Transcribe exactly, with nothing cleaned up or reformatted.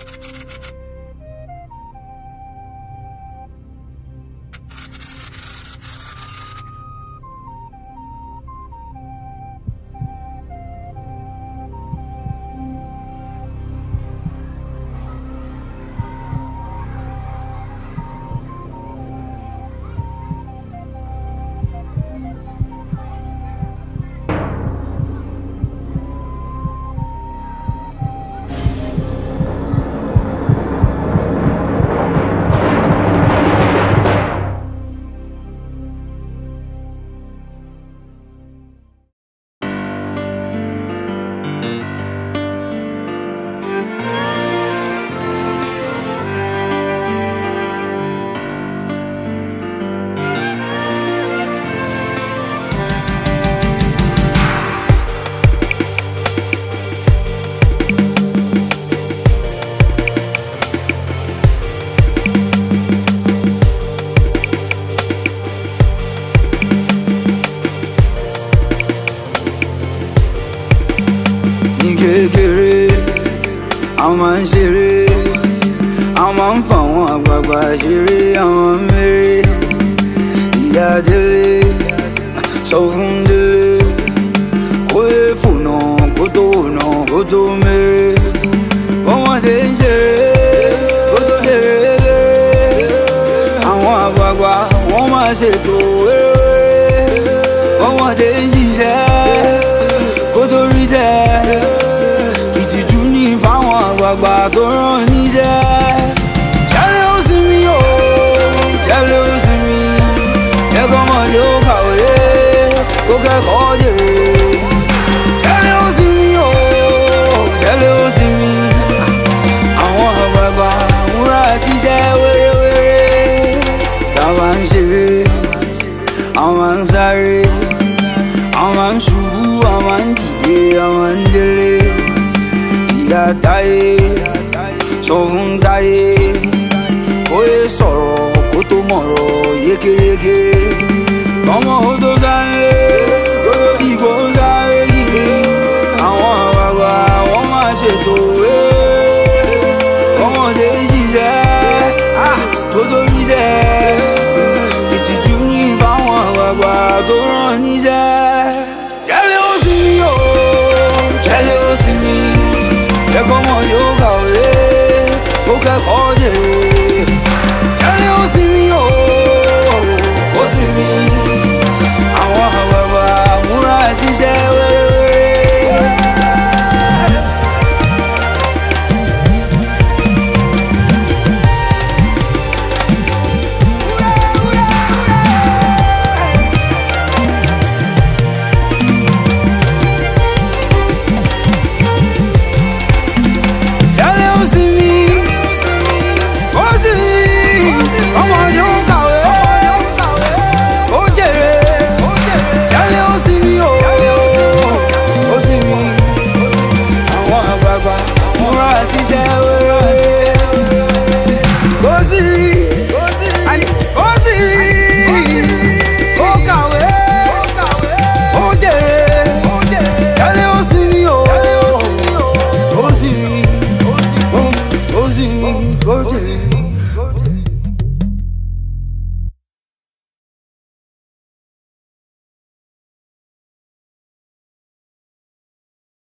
kékeré àwọn ń ṣeré àwọn ń fàwọn àgbààgbà ṣeré àwọn mèrè ìyá délé sọ fún délé kó lè fònà kó tó wònà kó tó mèrè ọmọdé ń ṣeré kó tó ṣeré àwọn àgbààgbà wọ́n máa ṣètò eré ọmọdé ń ṣiṣẹ́ kó tó rí jẹ́ ìtìjú ní fáwọn àgbààgbà tó rán níṣẹ́. Jẹ́lẹ̀ ó sinmi o, jẹ́lẹ̀ ó sinmi, ẹ̀kọ́ ọmọdé ó kàwé kó kẹ́kọ̀ọ́ jèrè. Jẹ́lẹ̀ ó sinmi o, jẹ́lẹ̀ ó sinmi, àwọn àgbààgbà múra síṣẹ́ wéréwéré. Táwa ń ṣeré, àwọn ń sáré, àwọn ń ṣubú, àwọn ń dìde, àwọn ń délé. Ìyá Táyé sọ fún Táyé kó yé sọ̀rọ̀ kó tó mọ̀rọ̀ yékéyéké. Ọmọ ó tó sáré kó tó dìbò sáré kiri. Àwọn àgbààgbà wọ́n máa ṣètò eré. Ọmọdé ń ṣiṣẹ́ kó tó ríṣẹ́. Ìtìjú ní fáwọn àgbààgbà tó rán níṣẹ́. Jẹ́lẹ̀ ó sinmi o, jẹ́lẹ̀ ó sinmi, ẹ̀kọ́ ọmọdé ó kàwé kó kẹ́kọ̀ọ́ jèrè.